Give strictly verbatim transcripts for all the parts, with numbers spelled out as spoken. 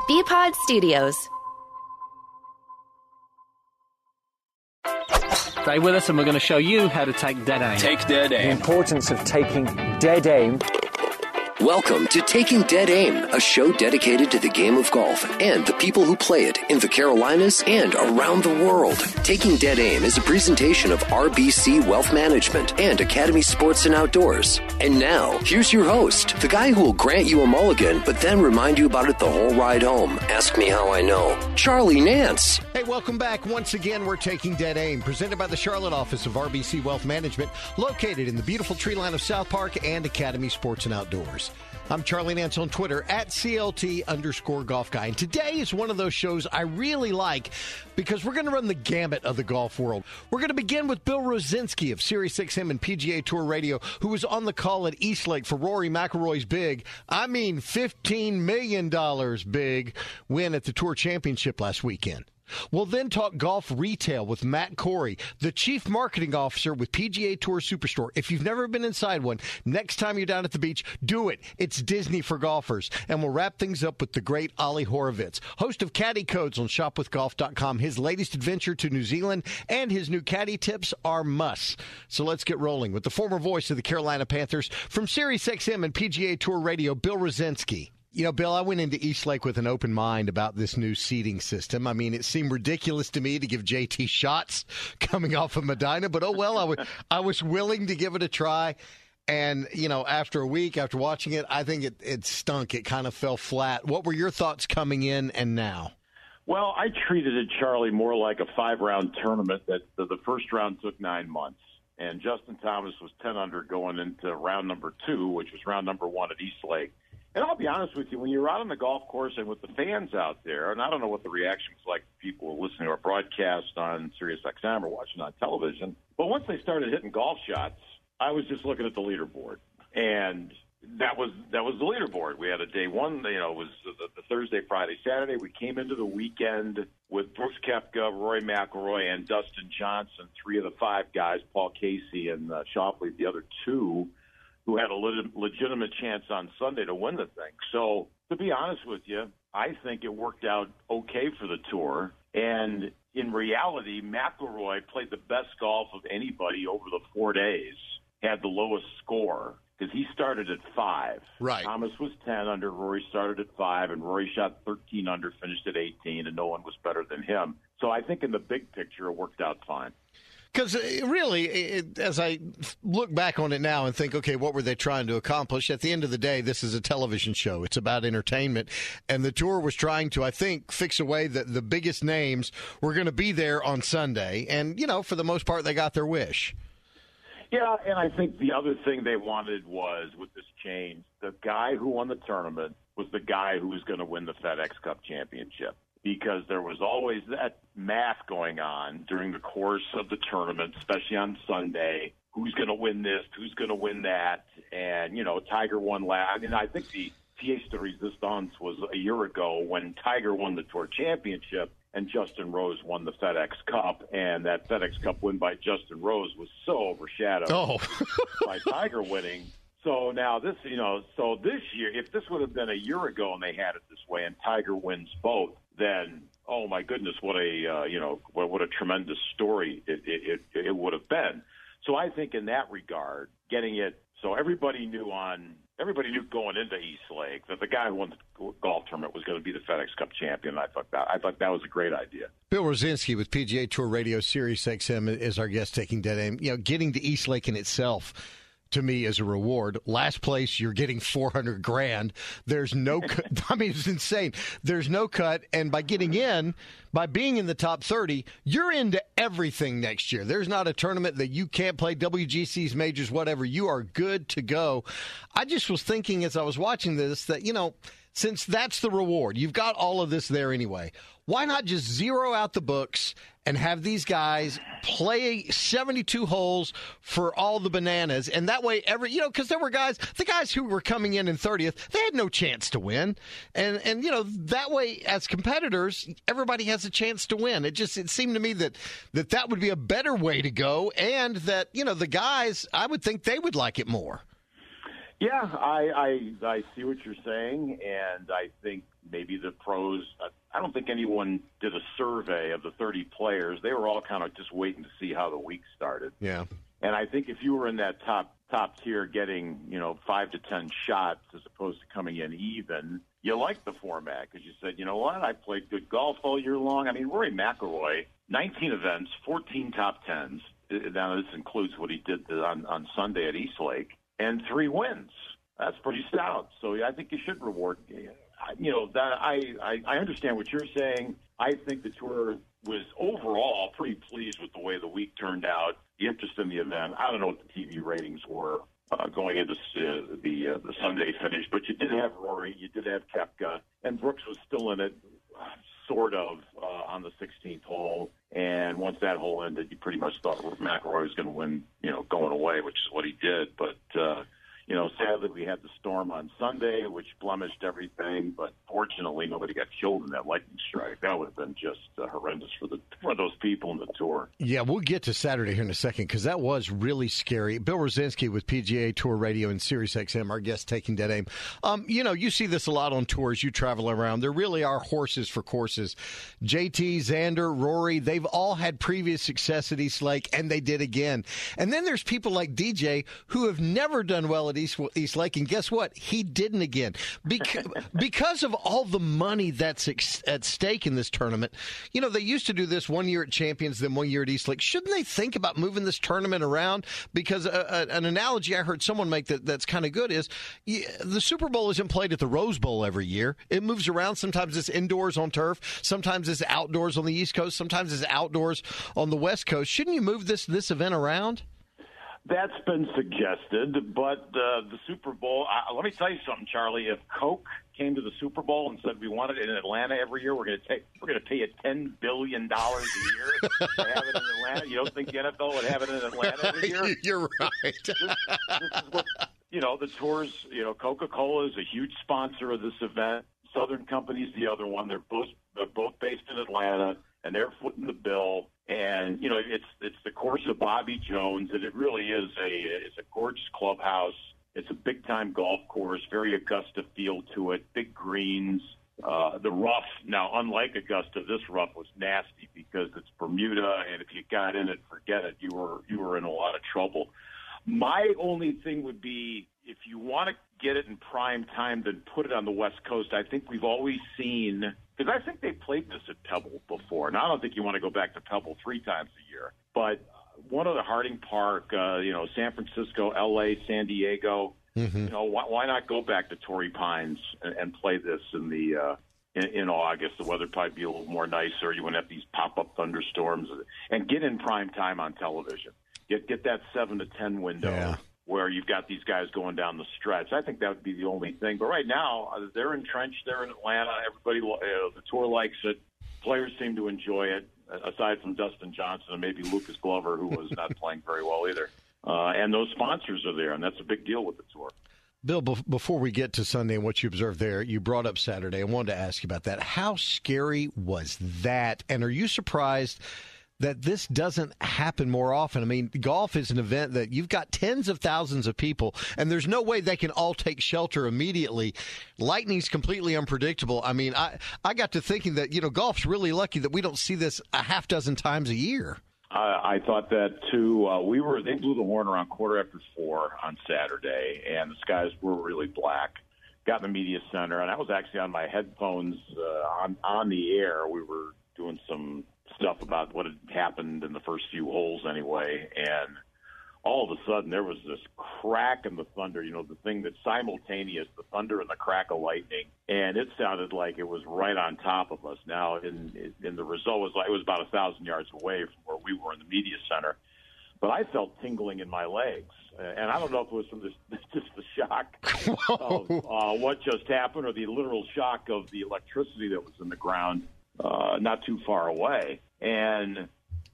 B-Pod Studios. Stay with us and we're going to show you how to take dead aim. Take dead aim. The importance of taking dead aim. Welcome to Taking Dead Aim, a show dedicated to the game of golf and the people who play it in the Carolinas and around the world. Taking Dead Aim is a presentation of R B C Wealth Management and Academy Sports and Outdoors. And now, here's your host, the guy who will grant you a mulligan, but then remind you about it the whole ride home. Ask me how I know. Charlie Nance. Hey, welcome back. Once again, we're Taking Dead Aim, presented by the Charlotte office of R B C Wealth Management, located in the beautiful tree line of South Park and Academy Sports and Outdoors. I'm Charlie Nance on Twitter, at C L T underscore golf guy. And today is one of those shows I really like because we're going to run the gamut of the golf world. We're going to begin with Bill Rosinski of Sirius X M and P G A Tour Radio, who was on the call at Eastlake for Rory McIlroy's big, I mean fifteen million dollars big win at the Tour Championship last weekend. We'll then talk golf retail with Matt Corey, the Chief Marketing Officer with P G A Tour Superstore. If you've never been inside one, next time you're down at the beach, do it. It's Disney for golfers. And we'll wrap things up with the great Ollie Horovitz, host of Caddy Codes on shop with golf dot com. His latest adventure to New Zealand and his new caddy tips are musts. So let's get rolling with the former voice of the Carolina Panthers from Sirius X M and P G A Tour Radio, Bill Rosinski. You know, Bill, I went into Eastlake with an open mind about this new seating system. I mean, it seemed ridiculous to me to give J T shots coming off of Medina, but oh well, I was, I was willing to give it a try. And, you know, after a week, after watching it, I think it, it stunk. It kind of fell flat. What were your thoughts coming in and now? Well, I treated it, Charlie, more like a five-round tournament that the, the first round took nine months. And Justin Thomas was ten under going into round number two, which was round number one at Eastlake. And I'll be honest with you, when you're out on the golf course and with the fans out there, and I don't know what the reaction was like to people listening to our broadcast on Sirius X M or watching on television, but once they started hitting golf shots, I was just looking at the leaderboard. And that was that was the leaderboard. We had a day one, you know, it was the, the Thursday, Friday, Saturday. We came into the weekend with Brooks Koepka, Rory McIlroy, and Dustin Johnson, three of the five guys, Paul Casey and uh, Schauffele, the other two, who had a le- legitimate chance on Sunday to win the thing. So, to be honest with you, I think it worked out okay for the tour. And in reality, McIlroy played the best golf of anybody over the four days, had the lowest score, because he started at five. Right. Thomas was ten under, Rory started at five, and Rory shot thirteen under, finished at eighteen, and no one was better than him. So I think in the big picture, it worked out fine. Because really, it, as I look back on it now and think, okay, what were they trying to accomplish? At the end of the day, this is a television show. It's about entertainment. And the tour was trying to, I think, fix away that the biggest names were going to be there on Sunday. And, you know, for the most part, they got their wish. Yeah, and I think the other thing they wanted was, with this change, the guy who won the tournament was the guy who was going to win the FedEx Cup championship. Because there was always that math going on during the course of the tournament, especially on Sunday. Who's going to win this? Who's going to win that? And, you know, Tiger won last. And I think the pièce de résistance was a year ago when Tiger won the Tour Championship and Justin Rose won the FedEx Cup. And that FedEx Cup win by Justin Rose was so overshadowed oh. by Tiger winning. So now this, you know, so this year, if this would have been a year ago and they had it this way and Tiger wins both, then, oh my goodness, what a, uh, you know, what, what a tremendous story it, it, it, it would have been. So I think in that regard, getting it, so everybody knew on, everybody knew going into Eastlake that the guy who won the golf tournament was going to be the FedEx Cup champion. I thought that, I thought that was a great idea. Bill Rosinski with P G A Tour Radio, Sirius X M is our guest taking Dead Aim. You know, getting to Eastlake in itself, to me, as a reward. Last place, you're getting four hundred grand. There's no cut. I mean, it's insane. There's no cut. And by getting in, by being in the top thirty, you're into everything next year. There's not a tournament that you can't play, W G Cs, majors, whatever. You are good to go. I just was thinking as I was watching this that, you know, since that's the reward, you've got all of this there anyway. Why not just zero out the books and have these guys play seventy-two holes for all the bananas? And that way, every, you know, because there were guys, the guys who were coming in in thirtieth, they had no chance to win. And, and you know, that way, as competitors, everybody has a chance to win. It just, it seemed to me that, that that would be a better way to go. And that, you know, the guys, I would think they would like it more. Yeah, I, I I see what you're saying, and I think maybe the pros. I don't think anyone did a survey of the thirty players. They were all kind of just waiting to see how the week started. Yeah, and I think if you were in that top top tier, getting you know five to ten shots as opposed to coming in even, you liked the format because you said, you know what, I played good golf all year long. I mean, Rory McIlroy, nineteen events, fourteen top tens. Now this includes what he did on on Sunday at East Lake. And three wins. That's pretty stout. So I think you should reward. You know, that I, I, I understand what you're saying. I think the tour was overall pretty pleased with the way the week turned out, the interest in the event. I don't know what the T V ratings were uh, going into uh, the uh, the Sunday finish, but you did have Rory, you did have Koepka, and Brooks was still in it, uh, sort of, uh, on the sixteenth hole. And once that hole ended, you pretty much thought McIlroy was going to win, you know, going away, which is what he did. But, uh, you know, sadly, we had the storm on Sunday, which blemished everything. But fortunately, nobody got killed in that lightning strike. That would have been just uh, horrendous for the for those people in the tour. Yeah, we'll get to Saturday here in a second because that was really scary. Bill Rosinski with P G A Tour Radio and Sirius X M, our guest taking dead aim. Um, you know, you see this a lot on tours. You travel around. There really are horses for courses. J T, Xander, Rory, they've all had previous success at East Lake, and they did again. And then there's people like D J who have never done well at East, East Lake, and guess what? He didn't again. Because, because of all the money that's ex- at stake in this tournament, you know, they used to do this one year at Champions, then one year at East Lake. Shouldn't they think about moving this tournament around? Because a, a, an analogy I heard someone make that, that's kind of good is yeah, the Super Bowl isn't played at the Rose Bowl every year. It moves around. Sometimes it's indoors on turf. Sometimes it's outdoors on the East Coast. Sometimes it's outdoors on the West Coast. Shouldn't you move this this event around? That's been suggested, but uh, the Super Bowl, uh, let me tell you something, Charlie. If Coke came to the Super Bowl and said we want it in Atlanta every year, we're going to take we're going to pay it ten billion dollars a year to have it in Atlanta. You don't think the N F L would have it in Atlanta every year? You're right. This, this is what, you know, the tours, you know, Coca-Cola is a huge sponsor of this event. Southern Company's the other one. They're both they're both based in Atlanta, and they're footing the bill. And you know, it's it's the course of Bobby Jones, and it really is a it's a gorgeous clubhouse. It's a big time golf course, very Augusta feel to it, big greens. Uh, the rough now, unlike Augusta, this rough was nasty because it's Bermuda, and if you got in it, forget it. You were you were in a lot of trouble. My only thing would be if you want to get it in prime time, then put it on the West Coast. I think we've always seen, because I think they played this at Pebble before, and I don't think you want to go back to Pebble three times a year. But one of the Harding Park, uh, you know, San Francisco, L A, San Diego, mm-hmm. you know, why, why not go back to Torrey Pines and, and play this in the uh, in, in August? The weather probably be a little more nicer. You wouldn't have these pop-up thunderstorms, and get in prime time on television. Get get that seven to ten window. Yeah. Where you've got these guys going down the stretch. I think that would be the only thing. But right now, uh, they're entrenched. They're in Atlanta. Everybody, uh, the tour likes it. Players seem to enjoy it, aside from Dustin Johnson and maybe Lucas Glover, who was not playing very well either. Uh, and those sponsors are there, and that's a big deal with the tour. Bill, be- before we get to Sunday and what you observed there, you brought up Saturday. I wanted to ask you about that. How scary was that? And are you surprised that this doesn't happen more often? I mean, golf is an event that you've got tens of thousands of people, and there's no way they can all take shelter immediately. Lightning's completely unpredictable. I mean, I, I got to thinking that, you know, golf's really lucky that we don't see this a half dozen times a year. Uh, I thought that, too. Uh, we were, they blew the horn around quarter after four on Saturday, and the skies were really black. Got in the media center, and I was actually on my headphones uh, on, on the air. We were doing some stuff about what had happened in the first few holes anyway, and all of a sudden there was this crack in the thunder, you know, the thing that's simultaneous, the thunder and the crack of lightning, and it sounded like it was right on top of us. Now, in, in the result, was like, it was about a thousand yards away from where we were in the media center, but I felt tingling in my legs, and I don't know if it was from this, just the shock of uh, what just happened or the literal shock of the electricity that was in the ground uh, not too far away. And,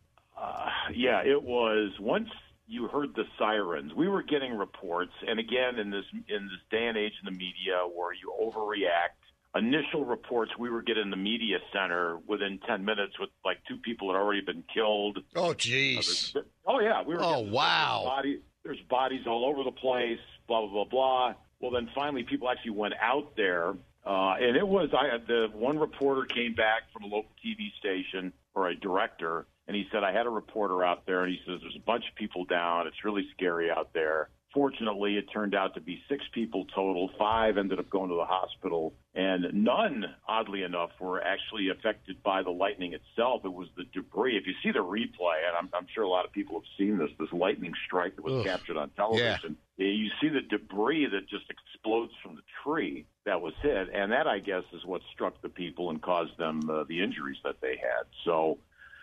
uh, yeah, it was once you heard the sirens, we were getting reports. And again, in this in this day and age in the media where you overreact, initial reports we were getting in the media center within ten minutes with like two people had already been killed. Oh, geez. Oh, yeah. We were oh, wow. Body, there's bodies all over the place, blah, blah, blah, blah. Well, then finally people actually went out there. Uh, and it was, I the one reporter came back from a local T V station, or a director, and he said, I had a reporter out there, and he says, there's a bunch of people down. It's really scary out there. Fortunately, it turned out to be six people total. Five ended up going to the hospital, and none, oddly enough, were actually affected by the lightning itself. It was the debris. If you see the replay, and I'm, I'm sure a lot of people have seen this, this lightning strike that was Ugh. captured on television, yeah. you see the debris that just explodes from the tree that was hit, and that, I guess, is what struck the people and caused them uh, the injuries that they had. So,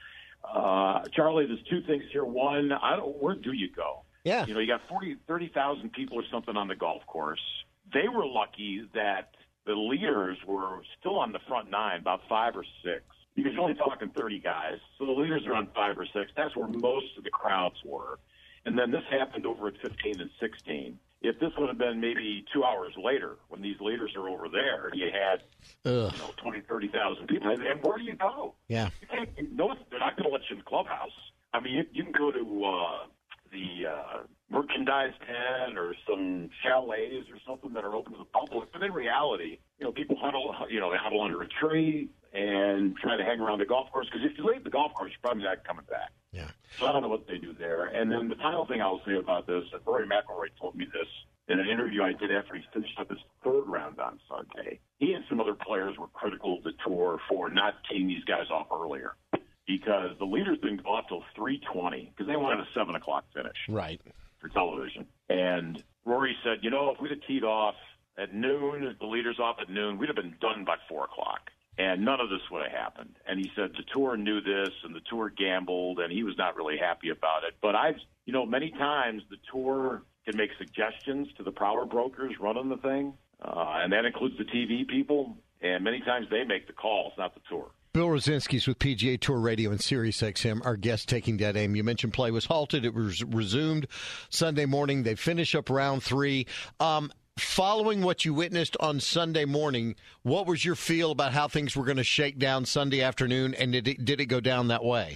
uh, Charlie, there's two things here. One, I don't, where do you go? Yeah. You know, you got forty, thirty thousand people or something on the golf course. They were lucky that the leaders were still on the front nine, about five or six. You're only talking thirty guys. So the leaders are on five or six. That's where most of the crowds were. And then this happened over at fifteen and sixteen. If this would have been maybe two hours later, when these leaders are over there, you had Ugh. you know, twenty, thirty thousand people. And, and where do you go? Yeah. You can't, no, they're not going to let you in the clubhouse. I mean, you, you can go to uh, the uh, merchandise tent or some chalets or something that are open to the public. But in reality, you know, people huddle, you know, they huddle under a tree and try to hang around the golf course. Because if you leave the golf course, you're probably not coming back. Yeah. So I don't know what they do there. And then the final thing I'll say about this, and Rory McIlroy told me this in an interview I did after he finished up his third round on Sunday. He and some other players were critical of the tour for not teeing these guys off earlier, because the leaders didn't go off till three twenty because they wanted a seven o'clock finish. Right. For television. And Rory said, you know, if we'd have teed off at noon, the leaders off at noon, we'd have been done by four o'clock. And none of this would have happened. And he said the tour knew this, and the tour gambled, and he was not really happy about it. But I've, you know, many times the tour can make suggestions to the power brokers running the thing, uh, and that includes the T V people. And many times they make the calls, not the tour. Bill Rosinski's with P G A Tour Radio and Sirius X M, our guest taking Dead Aim. You mentioned play was halted. It was resumed Sunday morning. They finish up round three. Um, following what you witnessed on Sunday morning, what was your feel about how things were going to shake down Sunday afternoon, and did it, did it go down that way?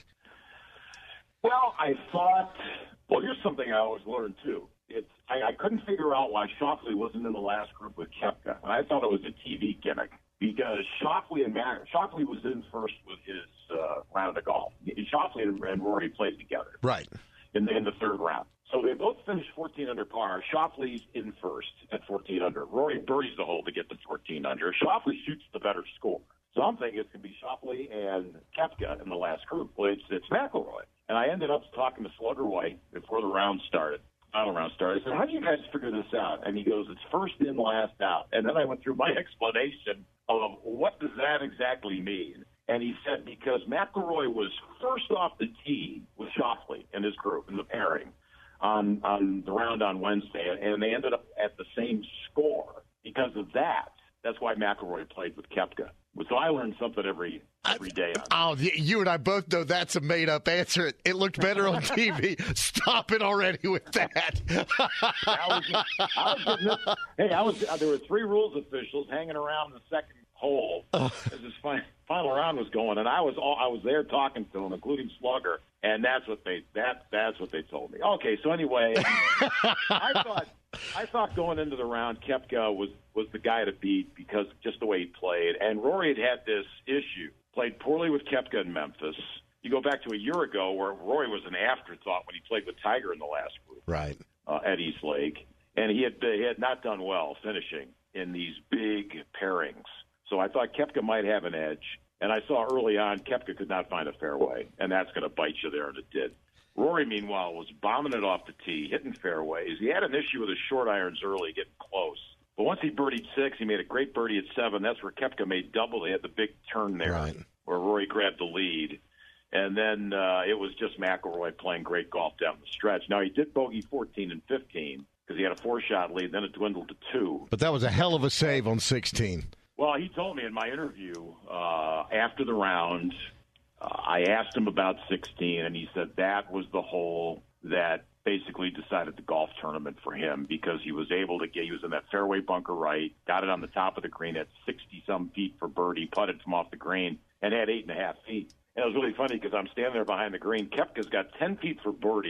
Well, I thought, well, here's something I always learned, too. It's I, I couldn't figure out why Schauffele wasn't in the last group with Koepka. And I thought it was a T V gimmick because Schauffele and Mar- Schauffele was in first with his uh, round of golf. Schauffele and, and Rory played together. Right. In the, in the third round. So they both finished fourteen under par. Schauffele's in first at fourteen under. Rory birdies the hole to get to fourteen under. Schauffele shoots the better score. So I'm thinking it's going to be Schauffele and Koepka in the last group. Well, it's, it's McIlroy. And I ended up talking to Slugger White before the round started. Final round started. I said, how do you guys figure this out? And he goes, it's first in, last out. And then I went through my explanation of what does that exactly mean. And he said because McIlroy was first off the tee with Schauffele and his group in the pairing on, on the round on Wednesday, and they ended up at the same score. Because of that, that's why McIlroy played with Koepka. So I learn something every every day. Oh, you and I both know that's a made-up answer. It, it looked better on T V. Stop it already with that. I was just, I was just, hey, I was. There were three rules officials hanging around the second hole as this final, final round was going, and I was all I was there talking to them, including Slugger, and that's what they that that's what they told me. Okay, so anyway, I thought. I thought going into the round, Koepka was, was the guy to beat because of just the way he played. And Rory had had this issue, played poorly with Koepka in Memphis. You go back to a year ago where Rory was an afterthought when he played with Tiger in the last group right. uh, at East Lake. And he had, he had not done well finishing in these big pairings. So I thought Koepka might have an edge. And I saw early on Koepka could not find a fairway, and that's going to bite you there, and it did. Rory, meanwhile, was bombing it off the tee, hitting fairways. He had an issue with his short irons early, getting close. But once he birdied six, he made a great birdie at seven. That's where Koepka made double. He had the big turn there right. where Rory grabbed the lead. And then uh, it was just McIlroy playing great golf down the stretch. Now, he did bogey fourteen and fifteen because he had a four-shot lead. Then it dwindled to two. But that was a hell of a save on sixteen. Well, he told me in my interview uh, after the round – Uh, I asked him about sixteen, and he said that was the hole that basically decided the golf tournament for him because he was able to get – he was in that fairway bunker right, got it on the top of the green at sixty-some feet for birdie, putted from off the green, and had eight and a half feet. And it was really funny because I'm standing there behind the green. Koepka's got ten feet for birdie.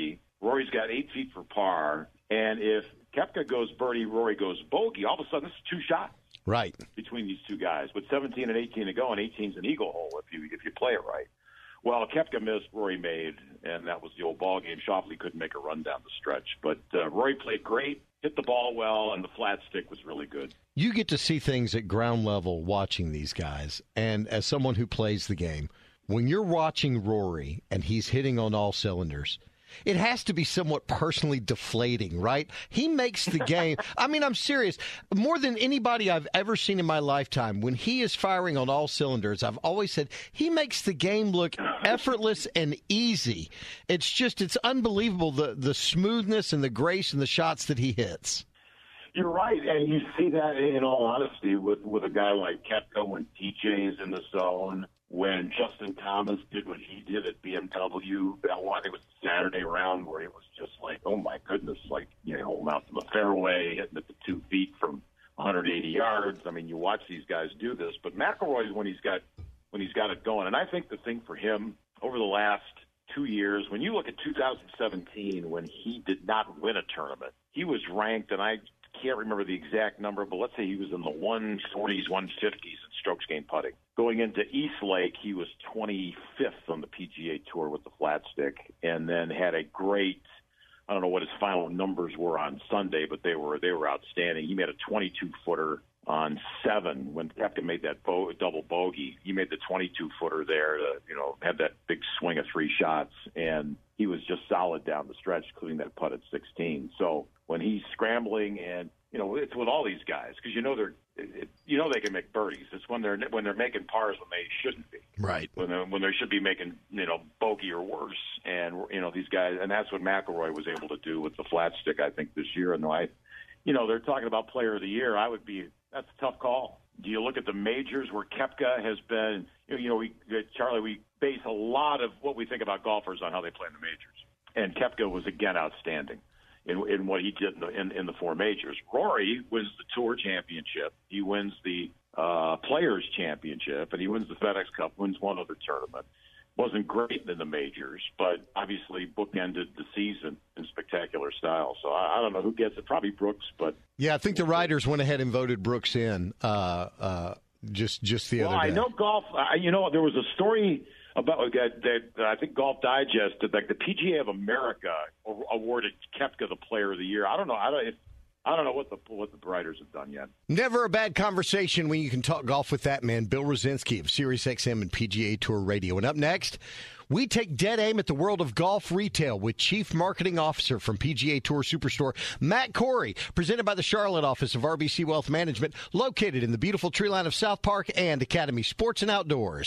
Rory's got eight feet for par, and if Koepka goes birdie, Rory goes bogey, all of a sudden this is two shots. Right. Between these two guys, with seventeen and eighteen to go, and eighteen's an eagle hole if you if you play it right. Well, Koepka missed, Rory made, and that was the old ball game. Schauffele couldn't make a run down the stretch, but uh, Rory played great, hit the ball well, and the flat stick was really good. You get to see things at ground level watching these guys, and as someone who plays the game, when you're watching Rory and he's hitting on all cylinders, it has to be somewhat personally deflating, right? He makes the game. I mean, I'm serious. More than anybody I've ever seen in my lifetime, when he is firing on all cylinders, I've always said he makes the game look effortless and easy. It's just, it's unbelievable, the, the smoothness and the grace and the shots that he hits. You're right, and you see that, in all honesty, with, with a guy like Koepka when T J is in the zone, when Justin Thomas did what he did at B M W. I think it was the Saturday round where it was just like, oh, my goodness, like, you know, holding out from the fairway, hitting at the two feet from one hundred eighty yards. I mean, you watch these guys do this, but McIlroy's when he's got when he's got it going. And I think the thing for him over the last two years, when you look at two thousand seventeen, when he did not win a tournament, he was ranked, and I can't remember the exact number, but let's say he was in the one forties, one fifties in strokes gained putting. Going into East Lake, he was twenty-fifth on the P G A Tour with the flat stick, and then had a great, I don't know what his final numbers were on Sunday, but they were they were outstanding. He made a twenty-two footer on seven when Koepka made that bo- double bogey. He made the twenty-two footer there to, you know, have that big swing of three shots, and he was just solid down the stretch, including that putt at sixteen. So when he's scrambling, and you know, it's with all these guys because you know they're, it, you know, they can make birdies. It's when they're when they're making pars when they shouldn't be. Right. When they when they should be making, you know, bogey or worse. And you know, these guys, and that's what McIlroy was able to do with the flat stick, I think, this year. And I, you know, they're talking about Player of the Year. I would be. That's a tough call. Do you look at the majors where Koepka has been? You know, we Charlie, we base a lot of what we think about golfers on how they play in the majors, and Koepka was again outstanding in, in what he did in the, in, in the four majors. Rory wins the Tour Championship. He wins the uh, Players Championship, and he wins the FedEx Cup. Wins one other tournament. Wasn't great in the majors, but obviously bookended the season in spectacular style. So I, I don't know who gets it. Probably Brooks, but yeah, I think the writers went ahead and voted Brooks in uh, uh, just just the well, other day. I know golf. I, you know, there was a story about that, that I think Golf Digest did, like the P G A of America awarded Koepka the Player of the Year. I don't know. I don't. If, I don't know what the what the writers have done yet. Never a bad conversation when you can talk golf with that man, Bill Rosinski of Sirius X M and P G A Tour Radio. And up next, we take dead aim at the world of golf retail with Chief Marketing Officer from P G A Tour Superstore, Matt Corey, presented by the Charlotte office of R B C Wealth Management, located in the beautiful tree line of South Park and Academy Sports and Outdoors.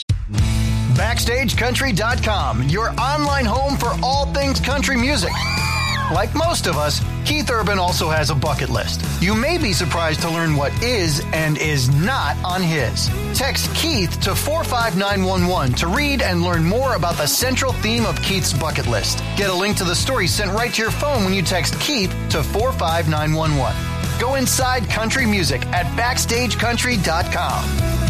Backstage Country dot com, your online home for all things country music. Like most of us, Keith Urban also has a bucket list. You may be surprised to learn what is and is not on his. Text Keith to four five nine one one to read and learn more about the central theme of Keith's bucket list. Get a link to the story sent right to your phone when you text Keith to four five nine one one. Go inside country music at Backstage Country dot com.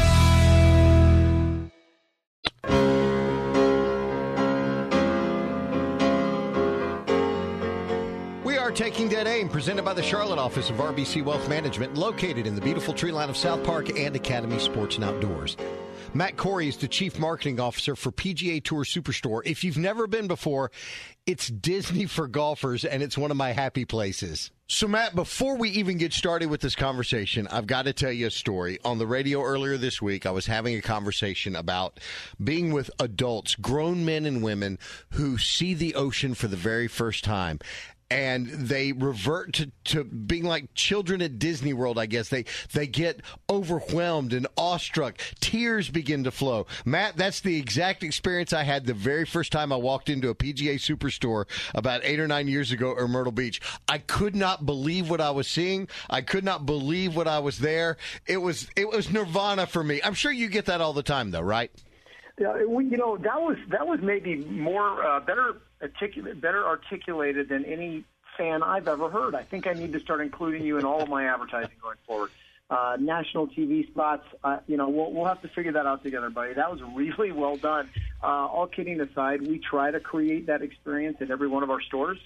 Taking Dead Aim, presented by the Charlotte office of R B C Wealth Management, located in the beautiful tree line of South Park and Academy Sports and Outdoors. Matt Corey is the Chief Marketing Officer for P G A Tour Superstore. If you've never been before, it's Disney for golfers, and it's one of my happy places. So, Matt, before we even get started with this conversation, I've got to tell you a story. On the radio earlier this week, I was having a conversation about being with adults, grown men and women who see the ocean for the very first time. And they revert to, to being like children at Disney World, I guess. They they get overwhelmed and awestruck. Tears begin to flow. Matt, that's the exact experience I had the very first time I walked into a P G A Superstore about eight or nine years ago at Myrtle Beach. I could not believe what I was seeing. I could not believe what I was there. It was it was nirvana for me. I'm sure you get that all the time, though, right? Yeah, we, you know, that was that was maybe more uh, better articulate, better articulated than any fan I've ever heard. I think I need to start including you in all of my advertising going forward. Uh, national T V spots, uh, you know, we'll, we'll have to figure that out together, buddy. That was really well done. Uh, all kidding aside, we try to create that experience at every one of our stores.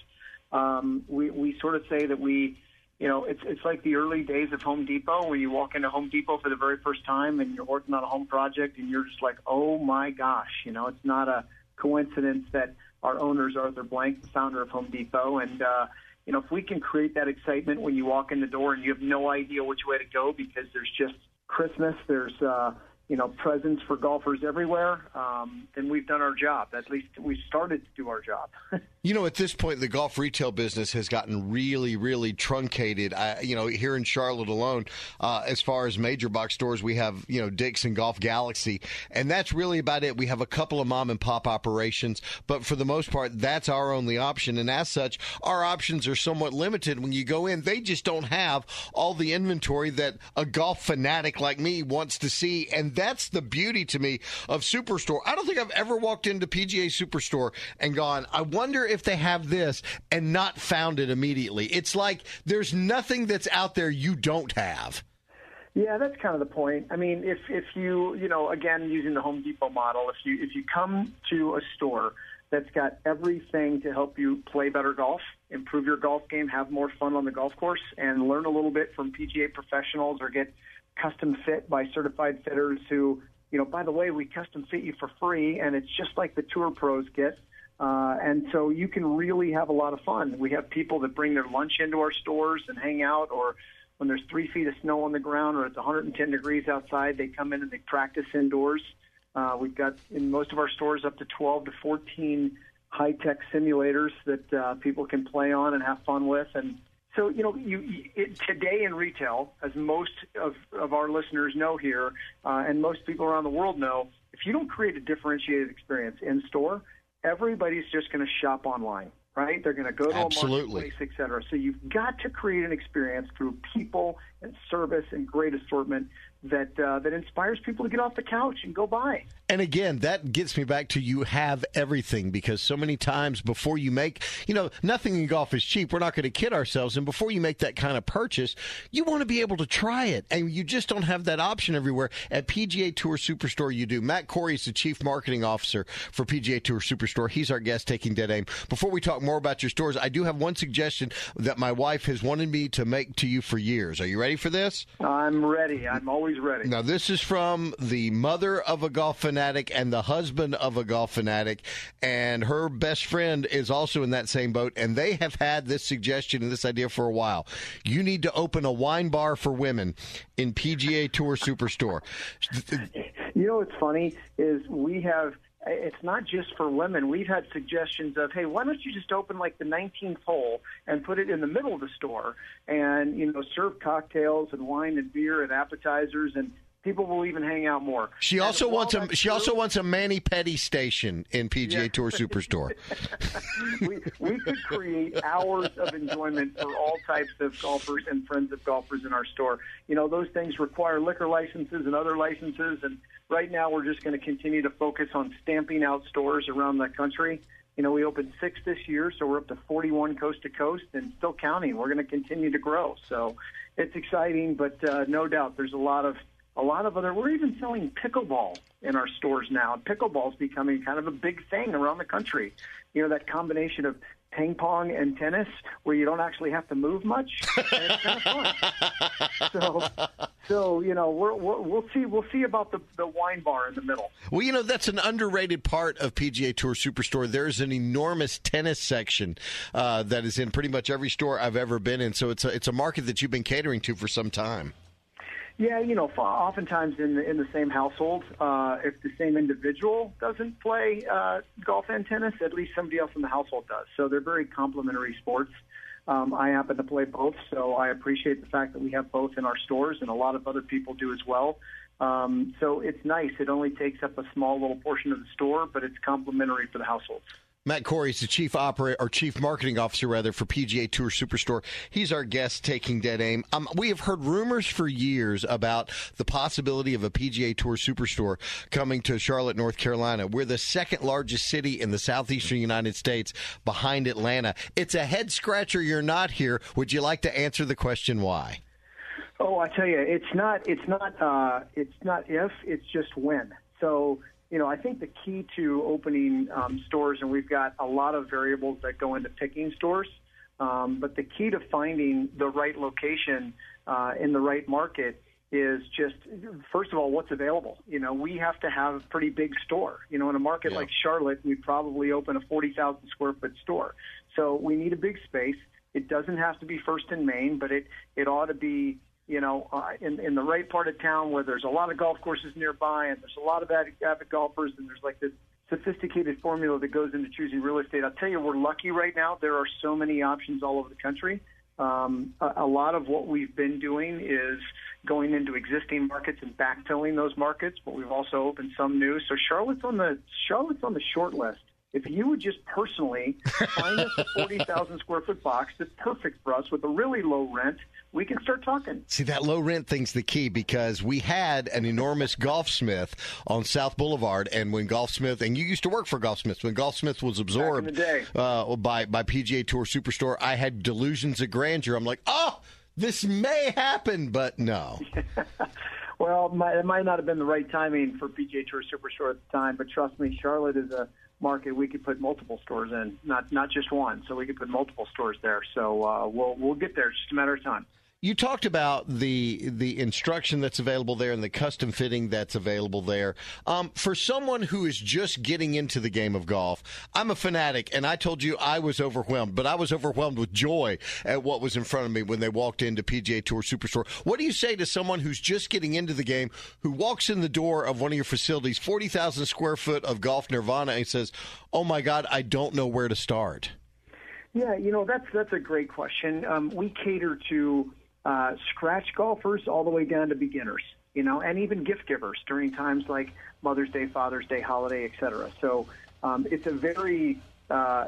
Um, we, we sort of say that we, you know, it's it's like the early days of Home Depot when you walk into Home Depot for the very first time and you're working on a home project and you're just like, oh, my gosh. You know, it's not a coincidence that our owner is Arthur Blank, the founder of Home Depot. And, uh, you know, if we can create that excitement when you walk in the door and you have no idea which way to go because there's just Christmas, there's, uh, you know, presents for golfers everywhere, um, then we've done our job. At least we started to do our job. You know, at this point, the golf retail business has gotten really, really truncated. I, you know, here in Charlotte alone, uh, as far as major box stores, we have, you know, Dick's and Golf Galaxy, and that's really about it. We have a couple of mom and pop operations, but for the most part, that's our only option. And as such, our options are somewhat limited. When you go in, they just don't have all the inventory that a golf fanatic like me wants to see. And that's the beauty to me of Superstore. I don't think I've ever walked into P G A Superstore and gone, I wonder if they have this, and not found it immediately. It's like there's nothing that's out there you don't have. Yeah, that's kind of the point. I mean, if if you, you know, again, using the Home Depot model, if you if you come to a store that's got everything to help you play better golf, improve your golf game, have more fun on the golf course, and learn a little bit from P G A professionals or get custom fit by certified fitters who, you know, by the way, we custom fit you for free, and it's just like the tour pros get. Uh, and so you can really have a lot of fun. We have people that bring their lunch into our stores and hang out, or when there's three feet of snow on the ground or it's one hundred ten degrees outside, they come in and they practice indoors. Uh, we've got in most of our stores up to twelve to fourteen high-tech simulators that uh, people can play on and have fun with. And so, you know, you, it, today in retail, as most of, of our listeners know here, uh, and most people around the world know, if you don't create a differentiated experience in store, everybody's just going to shop online, right? They're going to go to Absolutely. a marketplace, et cetera. So you've got to create an experience through people and service and great assortment that uh, that inspires people to get off the couch and go buy. And again, that gets me back to you have everything, because so many times before you make, you know, nothing in golf is cheap. We're not going to kid ourselves. And before you make that kind of purchase, you want to be able to try it. And you just don't have that option everywhere. At P G A Tour Superstore, you do. Matt Corey is the Chief Marketing Officer for P G A Tour Superstore. He's our guest taking Dead Aim. Before we talk more about your stores, I do have one suggestion that my wife has wanted me to make to you for years. Are you ready for this? I'm ready. I'm always ready. Now, this is from the mother of a golf fanatic and the husband of a golf fanatic, and her best friend is also in that same boat, and they have had this suggestion and this idea for a while. You need to open a wine bar for women in P G A Tour Superstore. You know what's funny is we have, it's not just for women. We've had suggestions of, hey, why don't you just open like the nineteenth hole and put it in the middle of the store and, you know, serve cocktails and wine and beer and appetizers, and people will even hang out more. She also and wants a she true, also wants a mani-pedi station in P G A yeah. Tour Superstore. we we could create hours of enjoyment for all types of golfers and friends of golfers in our store. You know, those things require liquor licenses and other licenses, and right now we're just going to continue to focus on stamping out stores around the country. You know, we opened six this year, so we're up to forty-one coast to coast and still counting. We're going to continue to grow. So it's exciting, but uh, no doubt there's a lot of A lot of other, we're even selling pickleball in our stores now. Pickleball is becoming kind of a big thing around the country. You know, that combination of ping pong and tennis where you don't actually have to move much. And it's kind of fun. So, so you know, we're, we're, we'll see. We'll see about the, the wine bar in the middle. Well, you know, that's an underrated part of P G A Tour Superstore. There's an enormous tennis section uh, that is in pretty much every store I've ever been in. So it's a, it's a market that you've been catering to for some time. Yeah, you know, oftentimes in the, in the same household, uh, if the same individual doesn't play uh, golf and tennis, at least somebody else in the household does. So they're very complementary sports. Um, I happen to play both, so I appreciate the fact that we have both in our stores, and a lot of other people do as well. Um, so it's nice. It only takes up a small little portion of the store, but it's complementary for the households. Matt Corey is the chief operator or chief marketing officer, rather, for P G A Tour Superstore. He's our guest taking Dead Aim. Um, we have heard rumors for years about the possibility of a P G A Tour Superstore coming to Charlotte, North Carolina. We're the second largest city in the southeastern United States, behind Atlanta. It's a head scratcher you're not here. Would you like to answer the question why? Oh, I tell you, it's not. It's not. Uh, it's not if. It's just when. So. You know, I think the key to opening um, stores, and we've got a lot of variables that go into picking stores, Um, but the key to finding the right location uh, in the right market is just, first of all, what's available. You know, we have to have a pretty big store. You know, in a market yeah. like Charlotte, we'd probably open a forty thousand square foot store. So we need a big space. It doesn't have to be First and Main, but it, it ought to be, you know, uh, in, in the right part of town where there's a lot of golf courses nearby and there's a lot of avid, avid golfers, and there's like this sophisticated formula that goes into choosing real estate. I'll tell you, we're lucky right now. There are so many options all over the country. Um, a, a lot of what we've been doing is going into existing markets and backfilling those markets, but we've also opened some new. So Charlotte's on the Charlotte's on the short list. If you would just personally find us a forty thousand square foot box that's perfect for us with a really low rent, we can start talking. See, that low rent thing's the key, because we had an enormous Golfsmith on South Boulevard, and when Golfsmith, and you used to work for Golfsmith, when Golfsmith was absorbed Back in the day. Uh, by, by P G A Tour Superstore, I had delusions of grandeur. I'm like, oh, this may happen, but no. Well, my, it might not have been the right timing for P G A Tour Superstore at the time, but trust me, Charlotte is a market we could put multiple stores in, not not just one. So we could put multiple stores there. So uh, we'll we'll get there. It's just a matter of time. You talked about the the instruction that's available there and the custom fitting that's available there. Um, for someone who is just getting into the game of golf, I'm a fanatic, and I told you I was overwhelmed, but I was overwhelmed with joy at what was in front of me when they walked into P G A Tour Superstore. What do you say to someone who's just getting into the game, who walks in the door of one of your facilities, forty thousand square foot of Golf Nirvana, and says, oh, my God, I don't know where to start? Yeah, you know, that's, that's a great question. Um, we cater to Uh, scratch golfers all the way down to beginners, you know, and even gift givers during times like Mother's Day, Father's Day, holiday, et cetera. So um, it's a very, uh,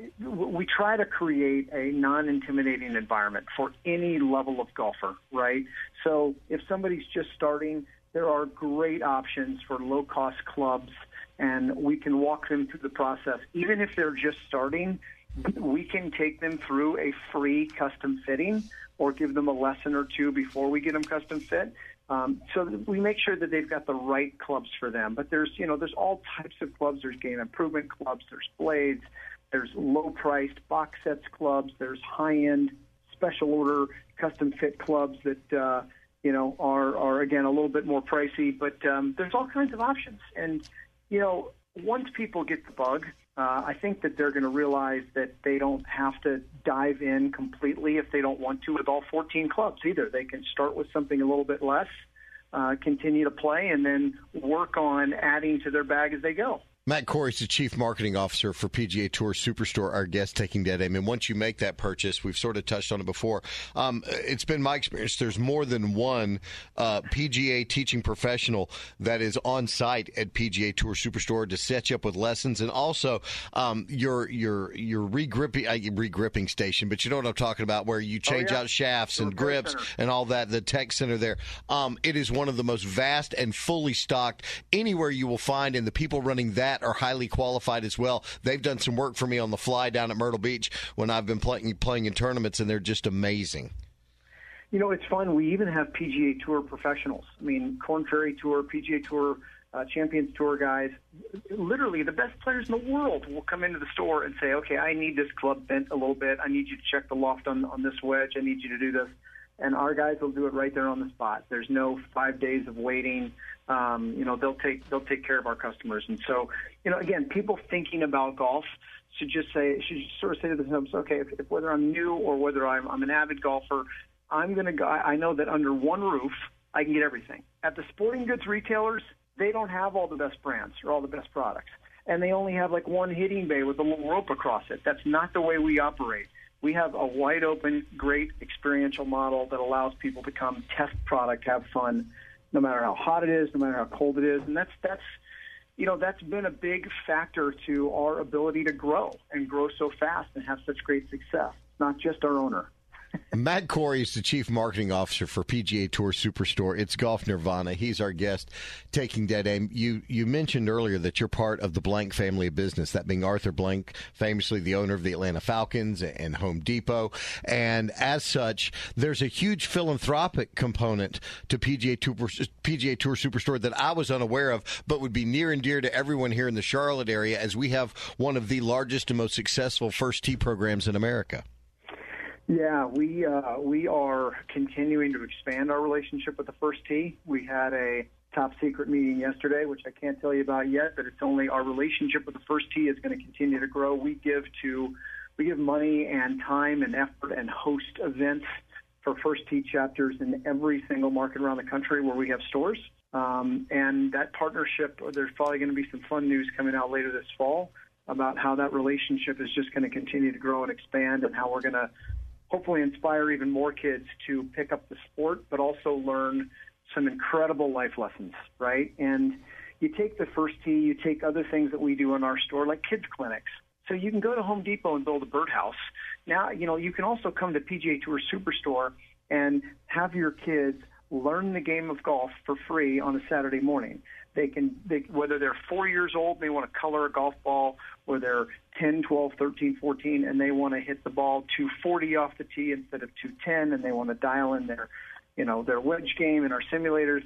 we try to create a non-intimidating environment for any level of golfer, right? So if somebody's just starting, there are great options for low-cost clubs, and we can walk them through the process. Even if they're just starting, we can take them through a free custom fitting or give them a lesson or two before we get them custom fit. Um, so we make sure that they've got the right clubs for them. But there's, you know, there's all types of clubs. There's game improvement clubs. There's blades. There's low-priced box sets clubs. There's high-end special order custom fit clubs that, uh, you know, are, are, again, a little bit more pricey. But um, there's all kinds of options. And, you know, once people get the bug, Uh, I think that they're going to realize that they don't have to dive in completely if they don't want to with all fourteen clubs either. They can start with something a little bit less, uh, continue to play, and then work on adding to their bag as they go. Matt Corey is the Chief Marketing Officer for P G A Tour Superstore, our guest taking Dead Aim. And once you make that purchase, we've sort of touched on it before, um, it's been my experience, there's more than one uh, P G A teaching professional that is on site at P G A Tour Superstore to set you up with lessons. And also um, your your your regripping, uh, regripping station, but you know what I'm talking about, where you change oh, yeah. out shafts and grips center. and all that, the tech center there. Um, it is one of the most vast and fully stocked anywhere you will find, and the people running that are highly qualified as well. They've done some work for me on the fly down at Myrtle Beach when I've been playing playing in tournaments, and they're just amazing. You know, it's fun. We even have P G A Tour professionals. I mean, Korn Ferry Tour, P G A Tour, uh, Champions Tour guys. Literally, the best players in the world will come into the store and say, okay, I need this club bent a little bit. I need you to check the loft on, on this wedge. I need you to do this. And our guys will do it right there on the spot. There's no five days of waiting. Um, you know, they'll take they'll take care of our customers. And so, you know, again, people thinking about golf should just say should just sort of say to themselves, okay, if, if whether I'm new or whether I'm I'm an avid golfer, I'm gonna go. I know that under one roof I can get everything. At the sporting goods retailers, they don't have all the best brands or all the best products, and they only have like one hitting bay with a little rope across it. That's not the way we operate. We have a wide open, great experiential model that allows people to come test product, have fun, no matter how hot it is, no matter how cold it is. And that's, that's, you know, that's been a big factor to our ability to grow and grow so fast and have such great success. It's not just our owner. Matt Corey is the Chief Marketing Officer for P G A Tour Superstore. It's Golf Nirvana. He's our guest taking Dead Aim. You you mentioned earlier that you're part of the Blank family of business, that being Arthur Blank, famously the owner of the Atlanta Falcons and Home Depot. And as such, there's a huge philanthropic component to P G A Tour, P G A Tour Superstore that I was unaware of, but would be near and dear to everyone here in the Charlotte area, as we have one of the largest and most successful first tee programs in America. Yeah, we uh, we are continuing to expand our relationship with the First Tee. We had a top secret meeting yesterday, which I can't tell you about yet, but it's only our relationship with the First Tee is going to continue to grow. We give to we give money and time and effort and host events for First Tee chapters in every single market around the country where we have stores. Um, and that partnership, there's probably going to be some fun news coming out later this fall about how that relationship is just going to continue to grow and expand, and how we're going to hopefully inspire even more kids to pick up the sport, but also learn some incredible life lessons, right? And you take the First Tee, you take other things that we do in our store, like kids clinics. So you can go to Home Depot and build a birdhouse. Now, you know, you can also come to P G A Tour Superstore and have your kids learn the game of golf for free on a Saturday morning. They can, they, whether they're four years old and they want to color a golf ball, or they're ten, twelve, thirteen, fourteen, and they want to hit the ball two forty off the tee instead of two ten, and they want to dial in their, you know, their wedge game in our simulators.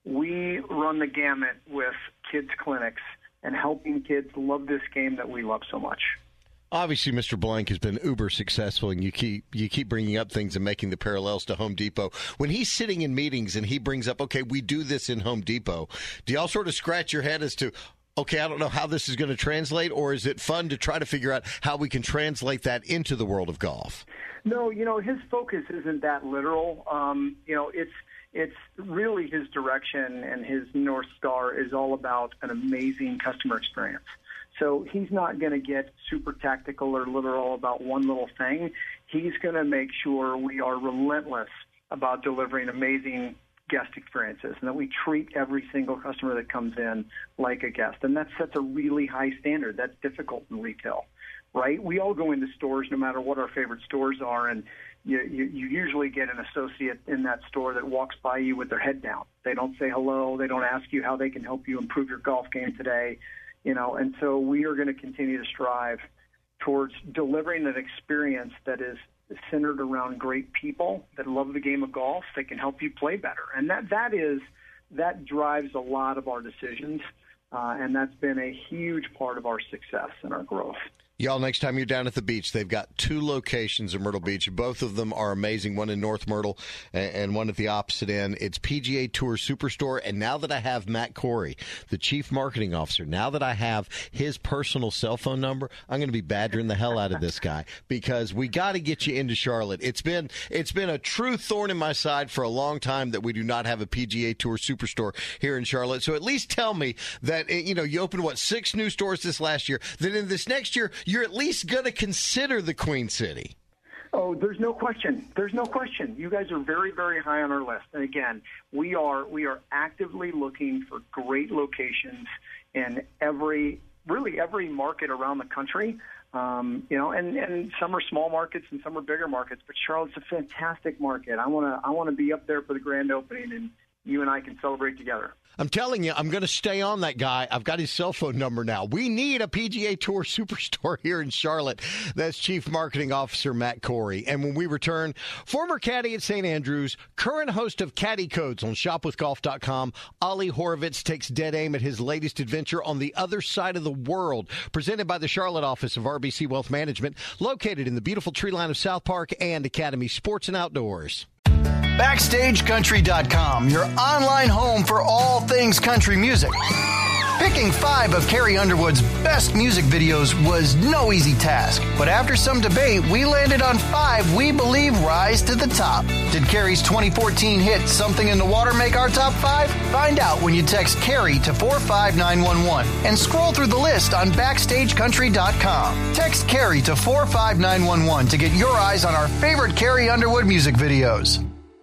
We run the gamut with kids clinics and helping kids love this game that we love so much. Obviously, Mister Blank has been uber successful, and you keep you keep bringing up things and making the parallels to Home Depot. When he's sitting in meetings and he brings up, okay, we do this in Home Depot, do y'all sort of scratch your head as to, okay, I don't know how this is going to translate, or is it fun to try to figure out how we can translate that into the world of golf? No, you know, his focus isn't that literal. Um, you know, it's it's really his direction, and his North Star is all about an amazing customer experience. So he's not going to get super tactical or literal about one little thing. He's going to make sure we are relentless about delivering amazing guest experiences, and that we treat every single customer that comes in like a guest. And that sets a really high standard. That's difficult in retail, right? We all go into stores no matter what our favorite stores are, and you, you, you usually get an associate in that store that walks by you with their head down. They don't say hello. They don't ask you how they can help you improve your golf game today. You know, and so we are going to continue to strive towards delivering an experience that is centered around great people that love the game of golf, that can help you play better. And that that is that drives a lot of our decisions, uh, and that's been a huge part of our success and our growth. Y'all, next time you're down at the beach, they've got two locations in Myrtle Beach. Both of them are amazing, one in North Myrtle and one at the opposite end. It's P G A Tour Superstore. And now that I have Matt Corey, the Chief Marketing Officer, now that I have his personal cell phone number, I'm going to be badgering the hell out of this guy, because we got to get you into Charlotte. It's been it's been a true thorn in my side for a long time that we do not have a P G A Tour Superstore here in Charlotte. So at least tell me that, you know, you opened, what, six new stores this last year, that in this next year you're at least going to consider the Queen City. Oh, there's no question. There's no question. You guys are very, very high on our list. And again, we are we are actively looking for great locations in every, really every market around the country. Um, you know, and, and some are small markets and some are bigger markets. But Charlotte's a fantastic market. I want to I want to be up there for the grand opening, and you and I can celebrate together. I'm telling you, I'm going to stay on that guy. I've got his cell phone number now. We need a P G A Tour Superstore here in Charlotte. That's Chief Marketing Officer Matt Corey. And when we return, former caddy at Saint Andrews, current host of Caddy Codes on shop with golf dot com, Ollie Horowitz takes dead aim at his latest adventure on the other side of the world. Presented by the Charlotte office of R B C Wealth Management, located in the beautiful tree line of South Park and Academy Sports and Outdoors. Backstage Country dot com, your online home for all things country music. Picking five of Carrie Underwood's best music videos was no easy task, but after some debate, we landed on five we believe rise to the top. Did Carrie's twenty fourteen hit Something in the Water make our top five? Find out when you text Carrie to four five nine one one and scroll through the list on Backstage Country dot com. Text Carrie to four five nine one one to get your eyes on our favorite Carrie Underwood music videos.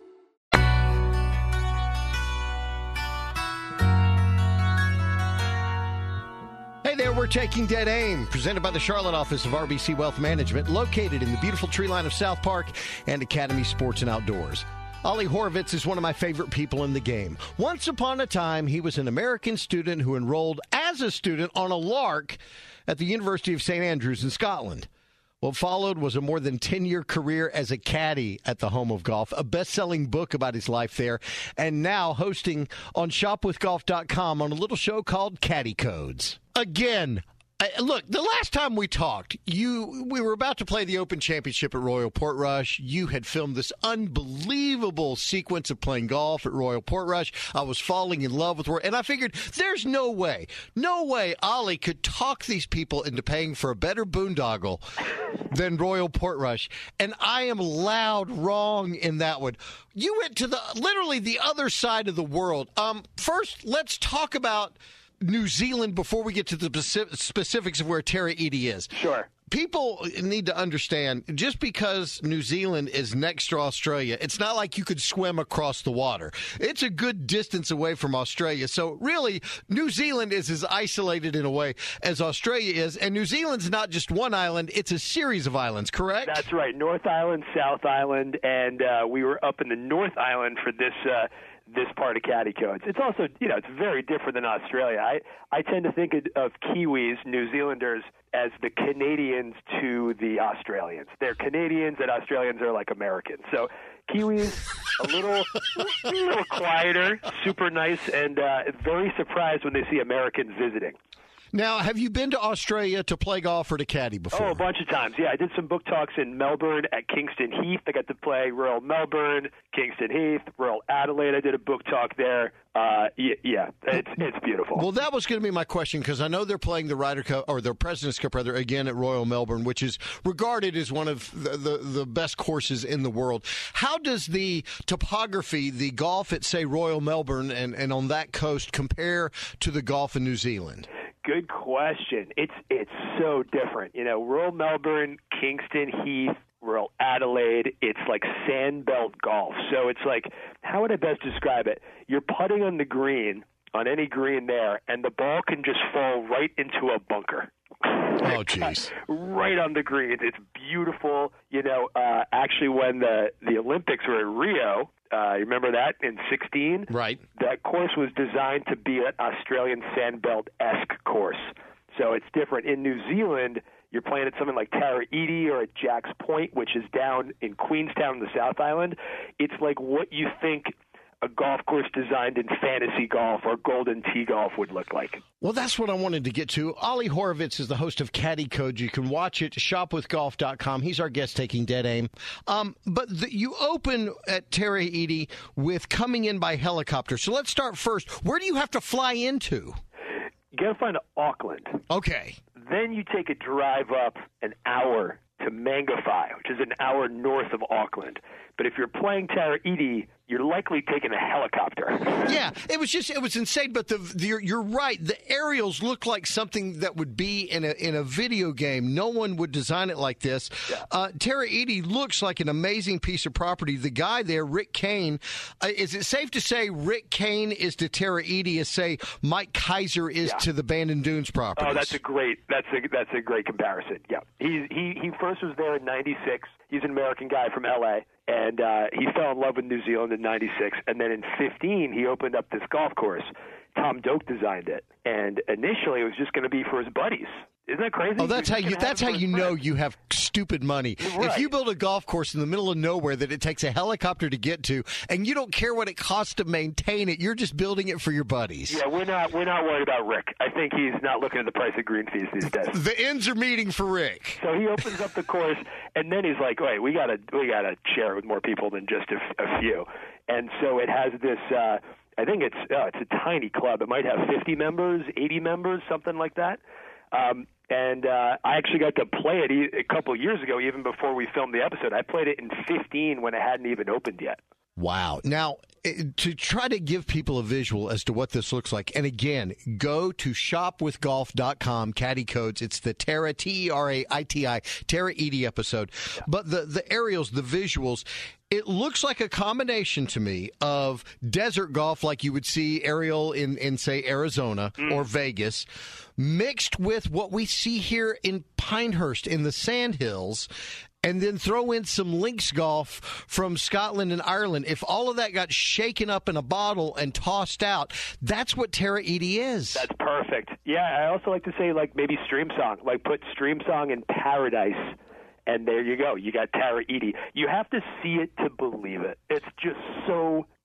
Hey there, we're taking dead aim, presented by the Charlotte office of R B C Wealth Management, located in the beautiful tree line of South Park and Academy Sports and Outdoors. Ollie Horowitz is one of my favorite people in the game. Once upon a time, he was an American student who enrolled as a student on a lark at the University of Saint Andrews in Scotland. What followed was a more than ten-year career as a caddy at the home of golf, a best-selling book about his life there, and now hosting on shop with golf dot com on a little show called Caddy Codes. Again, Uh, look, the last time we talked, you we were about to play the Open Championship at Royal Portrush. You had filmed this unbelievable sequence of playing golf at Royal Portrush. I was falling in love with it, and I figured there's no way, no way Ollie could talk these people into paying for a better boondoggle than Royal Portrush. And I am loud wrong in that one. You went to the literally the other side of the world. Um, first, let's talk about New Zealand before we get to the specifics of where Tara Iti is. Sure. People need to understand, just because New Zealand is next to Australia, it's not like you could swim across the water. It's a good distance away from Australia. So really, New Zealand is as isolated in a way as Australia is. And New Zealand's not just one island, it's a series of islands, correct? That's right. North Island, South Island, and uh, we were up in the North Island for this uh this part of Caddy Codes. It's also, you know, it's very different than Australia. I, I tend to think of Kiwis, New Zealanders, as the Canadians to the Australians. They're Canadians and Australians are like Americans. So Kiwis, a little, a little quieter, super nice, and uh, very surprised when they see Americans visiting. Now, have you been to Australia to play golf or to caddy before? Oh, a bunch of times. Yeah, I did some book talks in Melbourne at Kingston Heath. I got to play Royal Melbourne, Kingston Heath, Royal Adelaide. I did a book talk there. Uh, yeah, yeah, it's it's beautiful. Well, that was going to be my question, because I know they're playing the Ryder Cup, or the President's Cup, rather, again at Royal Melbourne, which is regarded as one of the, the, the best courses in the world. How does the topography, the golf at, say, Royal Melbourne and, and on that coast compare to the golf in New Zealand? Good question. It's it's so different. You know, Royal Melbourne, Kingston Heath, Royal Adelaide, it's like sandbelt golf. So it's like, how would I best describe it? You're putting on the green, on any green there, and the ball can just fall right into a bunker. Oh, jeez. Right on the green. It's beautiful. You know, uh, actually, when the, the Olympics were in Rio, uh, you remember that in sixteen? Right. That course was designed to be an Australian sandbelt-esque course. So it's different. In New Zealand, you're playing at something like Tara Iti or at Jack's Point, which is down in Queenstown, the South Island. It's like what you think a golf course designed in fantasy golf or golden tee golf would look like. Well, that's what I wanted to get to. Ollie Horowitz is the host of Caddy Codes. You can watch it, shop with golf dot com. He's our guest taking Dead Aim. Um, but the, you open at Tara Iti with coming in by helicopter. So let's start first. Where do you have to fly into? You got to find Auckland. Okay. Then you take a drive up an hour to Mangawhai, which is an hour north of Auckland. But if you're playing Tara Iti, you're likely taking a helicopter. Yeah, it was just, it was insane. But the, the you're, you're right. The aerials look like something that would be in a in a video game. No one would design it like this. Yeah. Uh, Tara Iti looks like an amazing piece of property. The guy there, Rick Kane, uh, is it safe to say Rick Kane is to Tara Iti as, say, Mike Kaiser is yeah. to the Bandon Dunes property? Oh, that's a great that's a that's a great comparison. Yeah, he he he first was there in ninety-six. He's an American guy from L A, and uh, he fell in love with New Zealand in ninety-six. And then in fifteen, he opened up this golf course. Tom Doak designed it, and initially it was just going to be for his buddies. Isn't that crazy? Oh, that's how you that's how you know you have stupid money. Right. If you build a golf course in the middle of nowhere that it takes a helicopter to get to, and you don't care what it costs to maintain it, you're just building it for your buddies. Yeah, we're not we're not worried about Rick. I think he's not looking at the price of green fees these days. The ends are meeting for Rick. So he opens up the course, and then he's like, "Wait, we gotta we gotta share it with more people than just a, a few." And so it has this. Uh, I think it's uh, it's a tiny club. It might have fifty members, eighty members, something like that. Um, and uh, I actually got to play it e- a couple of years ago, even before we filmed the episode. I played it in fifteen when it hadn't even opened yet. Wow. Now, to try to give people a visual as to what this looks like, and again, go to shop with golf dot com, Caddy Codes. It's the Tara, T E R A I T I, Tara Iti episode. Yeah. But the, the aerials, the visuals, it looks like a combination to me of desert golf like you would see aerial in, in say, Arizona mm. or Vegas, mixed with what we see here in Pinehurst in the Sandhills, and then throw in some links golf from Scotland and Ireland. If all of that got shaken up in a bottle and tossed out, that's what Tara Iti is. That's perfect. Yeah, I also like to say, like, maybe Stream Song. Like, put Stream Song in Paradise, and there you go. You got Tara Iti. You have to see it to believe it. It's just so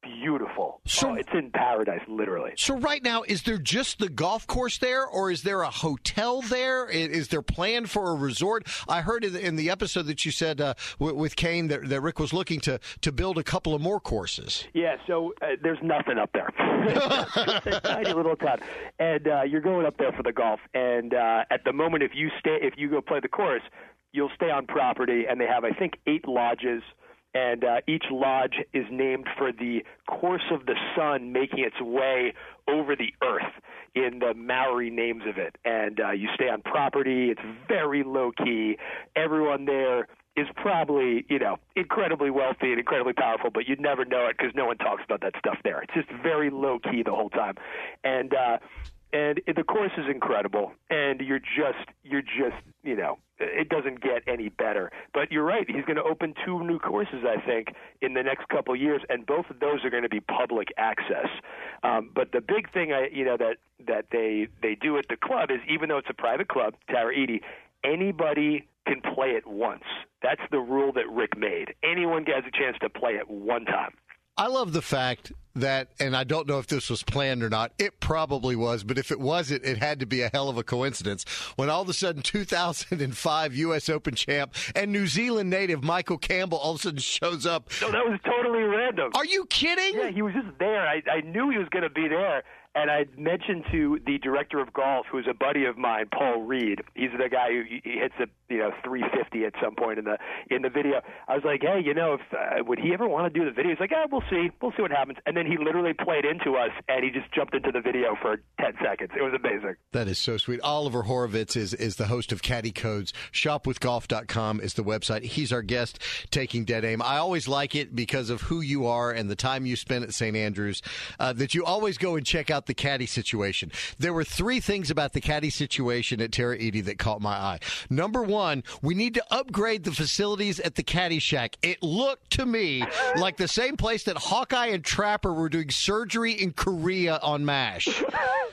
beautiful. So, oh, it's in paradise, literally. So right now, is there just the golf course there, or is there a hotel there? Is, is there planned for a resort? I heard in the, in the episode that you said uh, w- with Kane that, that Rick was looking to, to build a couple of more courses. Yeah, so uh, there's nothing up there. It's a tiny little town, and uh, you're going up there for the golf. And uh, at the moment, if you stay, if you go play the course, you'll stay on property, and they have, I think, eight lodges. And uh, each lodge is named for the course of the sun making its way over the earth in the Maori names of it. And uh, you stay on property. It's very low-key. Everyone there is probably, you know, incredibly wealthy and incredibly powerful, but you'd never know it because no one talks about that stuff there. It's just very low-key the whole time. And uh, and the course is incredible, and you're just, you're just, you know, it doesn't get any better. But you're right. He's going to open two new courses, I think, in the next couple of years, and both of those are going to be public access. Um, but the big thing, I, you know, that that they they do at the club is, even though it's a private club, Tara Iti, anybody can play it once. That's the rule that Rick made. Anyone gets a chance to play it one time. I love the fact that, and I don't know if this was planned or not, it probably was, but if it wasn't, it had to be a hell of a coincidence. When all of a sudden two thousand five U S Open champ and New Zealand native Michael Campbell all of a sudden shows up. No, that was totally random. Are you kidding? Yeah, he was just there. I, I knew he was going to be there. And I mentioned to the director of golf, who's a buddy of mine, Paul Reed. He's the guy who he hits a you know three fifty at some point in the in the video. I was like, hey, you know, if uh, would he ever want to do the video? He's like, yeah, we'll see, we'll see what happens. And then he literally played into us, and he just jumped into the video for ten seconds. It was amazing. That is so sweet. Oliver Horovitz is is the host of Caddy Codes. shop with golf dot com is the website. He's our guest taking Dead Aim. I always like it because of who you are and the time you spent at Saint Andrews. Uh, that you always go and check out the caddy situation. There were three things about the caddy situation at Tara Iti that caught my eye. Number one, we need to upgrade the facilities at the Caddy Shack. It looked to me like the same place that Hawkeye and Trapper were doing surgery in Korea on MASH.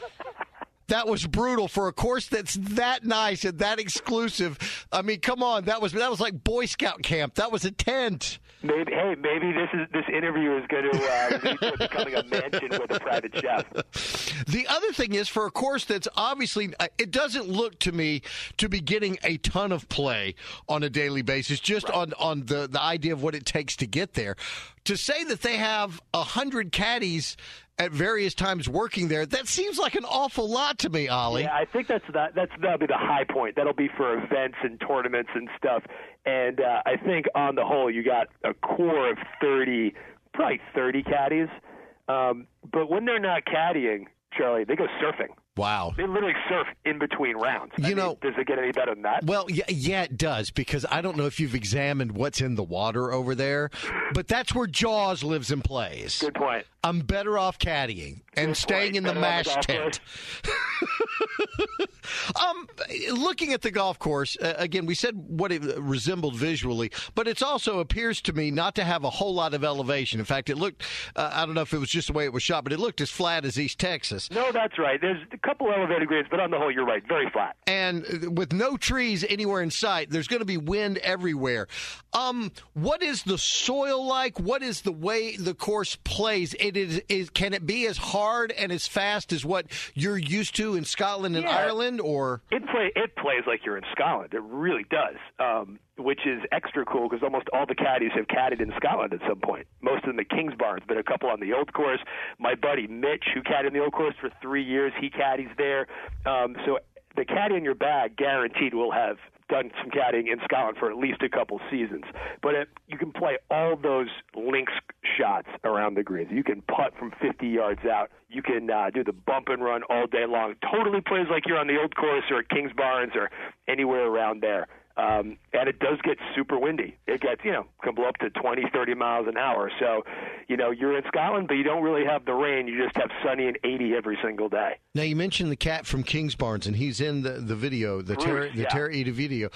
That was brutal for a course that's that nice and that exclusive. I mean, come on, that was that was like Boy Scout camp. That was a tent. Maybe, hey, maybe this is this interview is going to uh, lead to becoming a mansion with a private chef. The other thing is, for a course that's obviously, it doesn't look to me to be getting a ton of play on a daily basis, just on, on the, the idea of what it takes to get there. To say that they have one hundred caddies at various times working there, that seems like an awful lot to me, Ollie. Yeah, I think that's that. That's that'll be the high point. That'll be for events and tournaments and stuff. And uh, I think on the whole, you got a core of thirty, probably thirty caddies. Um, but when they're not caddying, Charlie, they go surfing. Wow. They literally surf in between rounds. You I know, mean, does it get any better than that? Well, yeah, yeah, it does, because I don't know if you've examined what's in the water over there, but that's where Jaws lives and plays. Good point. I'm better off caddying and Good staying point. in the Better MASH on the tent. um, looking at the golf course, uh, again, we said what it resembled visually, but it also appears to me not to have a whole lot of elevation. In fact, it looked, uh, I don't know if it was just the way it was shot, but it looked as flat as East Texas. No, that's right. There's a couple elevated grades, but on the whole, you're right. Very flat. And with no trees anywhere in sight, there's going to be wind everywhere. Um, what is the soil like? What is the way the course plays? It is, is can it be as hard and as fast as what you're used to in Scotland and yeah. Ireland? Or it play it plays like you're in Scotland. It really does, um, which is extra cool because almost all the caddies have caddied in Scotland at some point. Most of them at Kingsbarns, but a couple on the old course. My buddy Mitch, who caddied in the old course for three years, he caddies there. Um, so the caddy in your bag guaranteed will have done some caddying in Scotland for at least a couple seasons. But it, you can play all those links shots around the greens. You can putt from fifty yards out. You can uh, do the bump and run all day long. Totally plays like you're on the old course or at Kingsbarns or anywhere around there. Um, and it does get super windy. It gets, you know, can blow up to twenty, thirty miles an hour. So, you know, you're in Scotland, but you don't really have the rain. You just have sunny and eighty every single day. Now, you mentioned the cat from Kingsbarns, and he's in the, the video, the Tara, the yeah. Tara Iti video.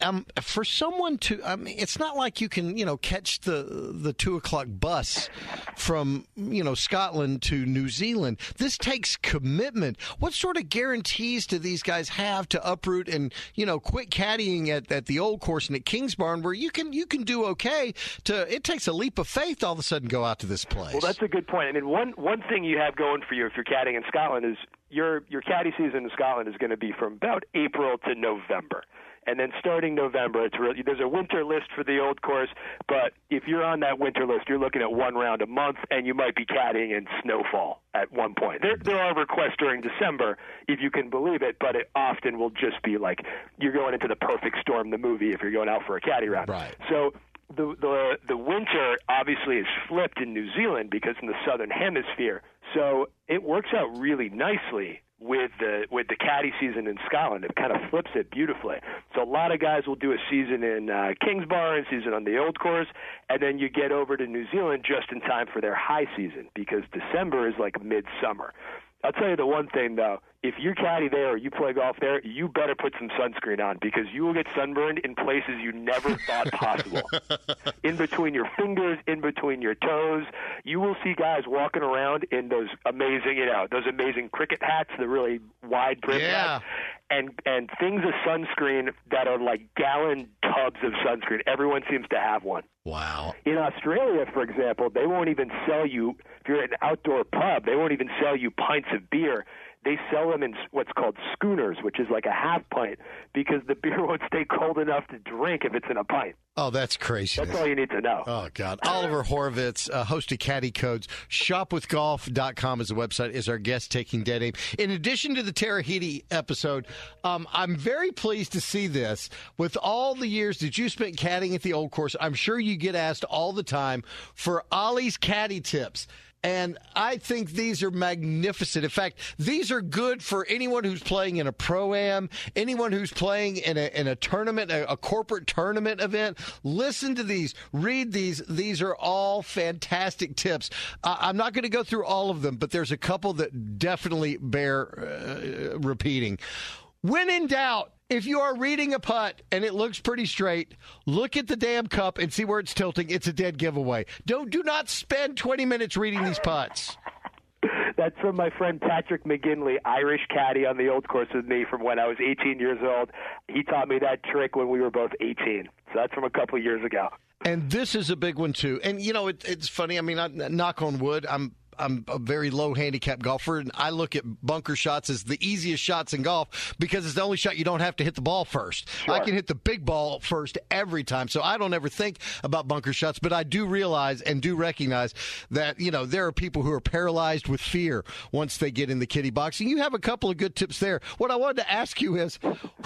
um, for someone to, I mean, it's not like you can, you know, catch the the two o'clock bus from, you know, Scotland to New Zealand. This takes commitment. What sort of guarantees do these guys have to uproot and, you know, quit caddying at, at the old course and at Kingsbarn, where you can you can do okay? To it takes a leap of faith to all of a sudden go out to this place. Well, that's a good point. I mean, one one thing you have going for you if you're caddying in Scotland is your your caddy season in Scotland is going to be from about April to November. And then starting November, it's really, there's a winter list for the old course, but if you're on that winter list, you're looking at one round a month, and you might be caddying in snowfall at one point. There, there are requests during December, if you can believe it, but it often will just be like you're going into the perfect storm, the movie, if you're going out for a caddy round. Right. So the the the winter obviously is flipped in New Zealand because in the southern hemisphere, so it works out really nicely with the with the caddy season in Scotland. It kind of flips it beautifully. So a lot of guys will do a season in uh, Kingsbarn, season on the old course, and then you get over to New Zealand just in time for their high season because December is like midsummer. I'll tell you the one thing, though. If you caddy there or you play golf there, you better put some sunscreen on because you will get sunburned in places you never thought possible. In between your fingers, in between your toes. You will see guys walking around in those amazing, you know, those amazing cricket hats, the really wide brim yeah. hats, and, and things of sunscreen that are like gallon tubs of sunscreen. Everyone seems to have one. Wow. In Australia, for example, they won't even sell you, if you're at an outdoor pub, they won't even sell you pints of beer. They sell them in what's called schooners, which is like a half pint, because the beer won't stay cold enough to drink if it's in a pint. Oh, that's crazy. That's all you need to know. Oh, God. Oliver Horowitz, uh, host of Caddy Codes. shop with golf dot com is the website, is our guest taking Dead Aim. In addition to the Tarahiti episode, um, I'm very pleased to see this. With all the years that you spent caddying at the old course, I'm sure you get asked all the time for Ollie's caddy tips. And I think these are magnificent. In fact, these are good for anyone who's playing in a pro-am, anyone who's playing in a, in a tournament, a, a corporate tournament event. Listen to these. Read these. These are all fantastic tips. Uh, I'm not going to go through all of them, but there's a couple that definitely bear uh, repeating. When in doubt, if you are reading a putt and it looks pretty straight, look at the damn cup and see where it's tilting. It's a dead giveaway. Don't do not spend twenty minutes reading these putts. That's from my friend Patrick McGinley, Irish caddy on the old course with me from when I was eighteen years old. He taught me that trick when we were both eighteen. So that's from a couple of years ago. And this is a big one, too. And, you know, it, it's funny. I mean, I, knock on wood, I'm I'm a very low handicap golfer, and I look at bunker shots as the easiest shots in golf because it's the only shot you don't have to hit the ball first. Sure. I can hit the big ball first every time, so I don't ever think about bunker shots, but I do realize and do recognize that, you know, there are people who are paralyzed with fear once they get in the kiddie box, and you have a couple of good tips there. What I wanted to ask you is,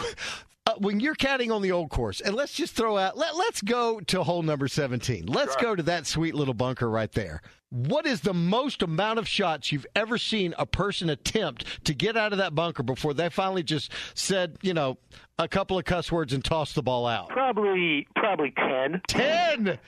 Uh, when you're caddying on the old course, and let's just throw out, let, let's go to hole number seventeen. Let's sure. go to that sweet little bunker right there. What is the most amount of shots you've ever seen a person attempt to get out of that bunker before they finally just said, you know, a couple of cuss words and tossed the ball out? Probably, probably ten. Ten. The,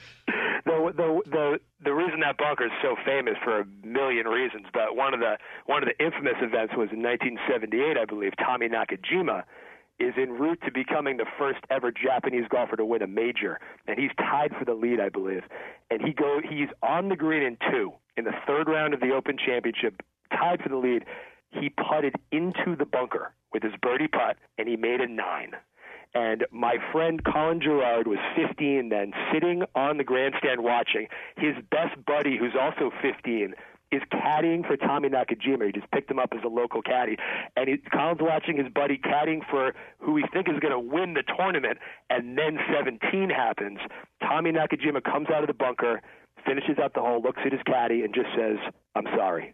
the the the reason that bunker is so famous for a million reasons, but one of the one of the infamous events was in nineteen seventy-eight, I believe. Tommy Nakajima is en route to becoming the first ever Japanese golfer to win a major, and he's tied for the lead, I believe. And he go he's on the green in two in the third round of the Open Championship, tied for the lead. He putted into the bunker with his birdie putt, and he made a nine. And my friend Colin Gerard was fifteen then, sitting on the grandstand watching. His best buddy, who's also fifteen, is caddying for Tommy Nakajima. He just picked him up as a local caddy. And he, Colin's watching his buddy caddying for who we think is going to win the tournament, and then seventeen happens. Tommy Nakajima comes out of the bunker, finishes out the hole, looks at his caddy, and just says, "I'm sorry."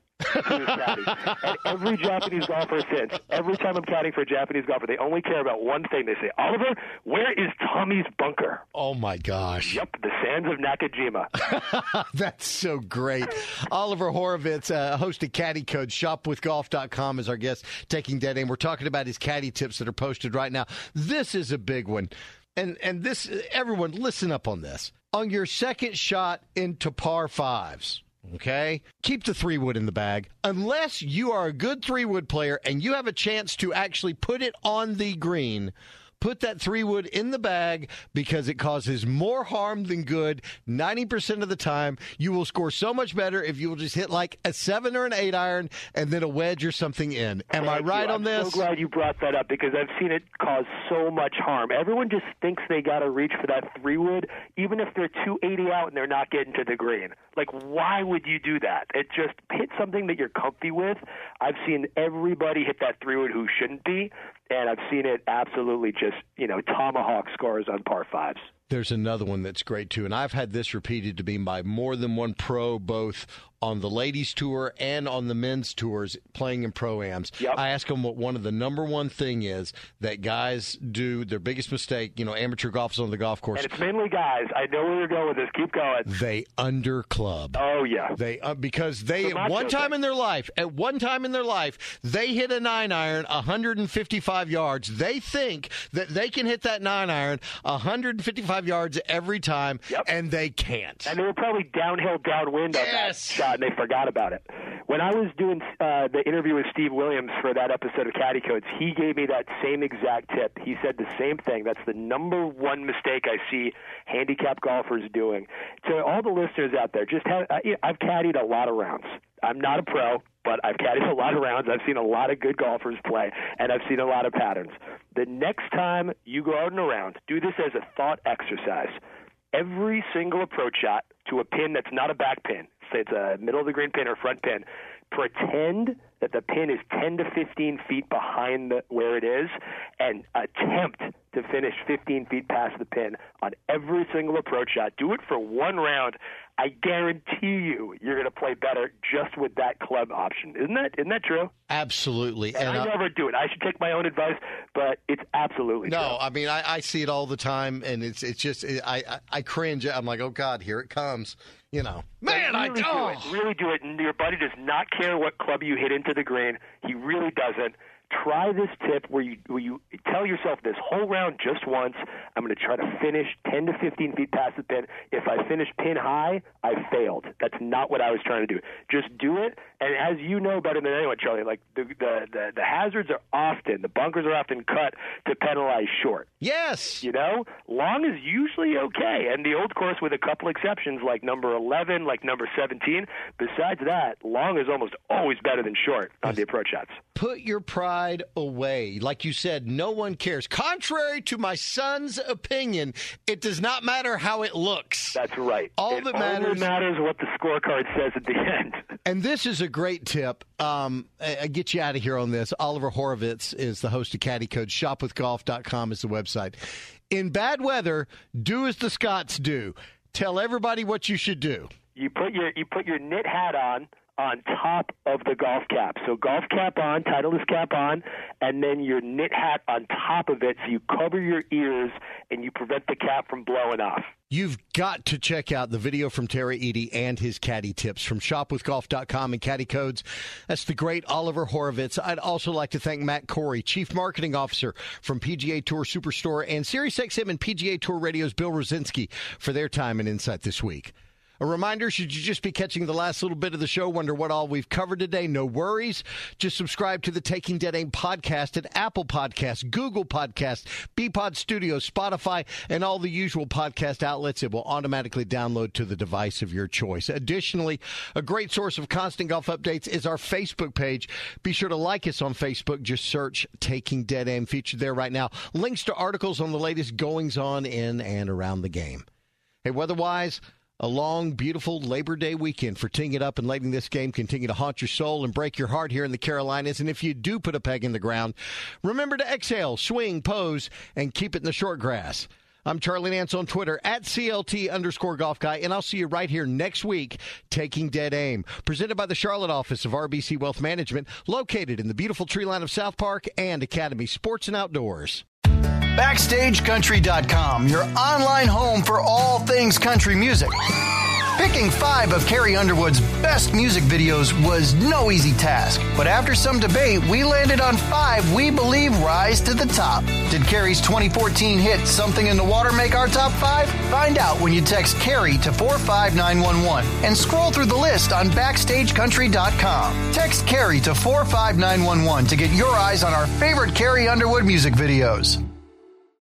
And every Japanese golfer since, every time I'm caddying for a Japanese golfer, they only care about one thing. They say, "Oliver, where is Tommy's bunker?" Oh, my gosh. Yep, the sands of Nakajima. That's so great. Oliver Horowitz, uh, host of Caddy Code, shop with golf dot com is our guest taking Dead Aim. We're talking about his caddy tips that are posted right now. This is a big one. And, and this, everyone, listen up on this. On your second shot into par fives, okay? Keep the three wood in the bag. Unless you are a good three wood player and you have a chance to actually put it on the green, put that three wood in the bag because it causes more harm than good ninety percent of the time. You will score so much better if you will just hit like a seven or an eight iron and then a wedge or something in. Am I right on this? I'm so glad you brought that up because I've seen it cause so much harm. Everyone just thinks they got to reach for that three wood, even if they're two eighty out and they're not getting to the green. Like, why would you do that? It just hit something that you're comfy with. I've seen everybody hit that three wood who shouldn't be, and I've seen it absolutely just, you know, tomahawk scores on par fives. There's another one that's great, too, and I've had this repeated to me by more than one pro, both on the ladies' tour and on the men's tours, playing in pro-ams. Yep. I ask them what one of the number one thing is that guys do, their biggest mistake, you know, amateur golfers on the golf course. And it's mainly guys. I know where you're going with this. Keep going. They underclub. Oh, yeah. They uh, Because they, at one time in their life, at one time in their life, they hit a nine iron one hundred fifty-five yards. They think that they can hit that nine iron one hundred fifty-five yards every time, yep. and they can't. And they were probably downhill, downwind on yes. that shot, and they forgot about it. When I was doing uh, the interview with Steve Williams for that episode of Caddy Codes, he gave me that same exact tip. He said the same thing. That's the number one mistake I see handicap golfers doing. To all the listeners out there, just have, uh, I've caddied a lot of rounds. I'm not a pro, but I've caddied a lot of rounds. I've seen a lot of good golfers play, and I've seen a lot of patterns. The next time you go out and around, do this as a thought exercise. Every single approach shot to a pin that's not a back pin, say it's a middle of the green pin or front pin, pretend that the pin is ten to fifteen feet behind the, where it is, and attempt to finish fifteen feet past the pin on every single approach shot. Do it for one round. I guarantee you you're going to play better just with that club option. Isn't that isn't that true? Absolutely. And, and I never do it. I should take my own advice, but it's absolutely no, true. No, I mean, I, I see it all the time, and it's it's just, it, I, I I cringe. I'm like, oh, God, here it comes. You know, man, really I do oh. it. Really do it. And your buddy does not care what club you hit into the green. He really doesn't. Try this tip where you where you tell yourself this whole round just once, I'm going to try to finish ten to fifteen feet past the pin. If I finish pin high, I failed. That's not what I was trying to do. Just do it. And as you know better than anyone, Charlie, like the the, the, the hazards are often, the bunkers are often cut to penalize short. Yes. You know, long is usually okay. And the old course with a couple exceptions like number eleven, like number seventeen. Besides that, long is almost always better than short on yes. the approach shots. Put your pride away. Like you said, no one cares. Contrary to my son's opinion, it does not matter how it looks. That's right. All it that matters only matters what the scorecard says at the end. And this is a great tip. Um, I, I get you out of here on this. Oliver Horovitz is the host of Caddy Code. shop with golf dot com is the website. In bad weather, do as the Scots do. Tell everybody what you should do. You put your you put your knit hat on. on top of the golf cap. So golf cap on, Titleist cap on, and then your knit hat on top of it so you cover your ears and you prevent the cap from blowing off. You've got to check out the video from Terry Eady and his caddy tips from shop with golf dot com and Caddy Codes. That's the great Oliver Horovitz. I'd also like to thank Matt Corey, Chief Marketing Officer from P G A Tour Superstore, and SiriusXM and P G A Tour Radio's Bill Rosinski for their time and insight this week. A reminder, should you just be catching the last little bit of the show, wonder what all we've covered today, no worries. Just subscribe to the Taking Dead Aim podcast at Apple Podcasts, Google Podcasts, B-Pod Studios, Spotify, and all the usual podcast outlets. It will automatically download to the device of your choice. Additionally, a great source of constant golf updates is our Facebook page. Be sure to like us on Facebook. Just search Taking Dead Aim, featured there right now. Links to articles on the latest goings-on in and around the game. Hey, weather-wise, a long, beautiful Labor Day weekend for teeing it up and letting this game continue to haunt your soul and break your heart here in the Carolinas. And if you do put a peg in the ground, remember to exhale, swing, pose, and keep it in the short grass. I'm Charlie Nance on Twitter, at C L T underscore golf guy, and I'll see you right here next week, Taking Dead Aim. Presented by the Charlotte office of R B C Wealth Management, located in the beautiful tree line of South Park and Academy Sports and Outdoors. Backstage Country dot com, your online home for all things country music. Picking five of Carrie Underwood's best music videos was no easy task, but after some debate, we landed on five we believe rise to the top. Did Carrie's twenty fourteen hit Something in the Water make our top five? Find out when you text Carrie to four five nine one one and scroll through the list on Backstage Country dot com. Text Carrie to four five nine one one to get your eyes on our favorite Carrie Underwood music videos.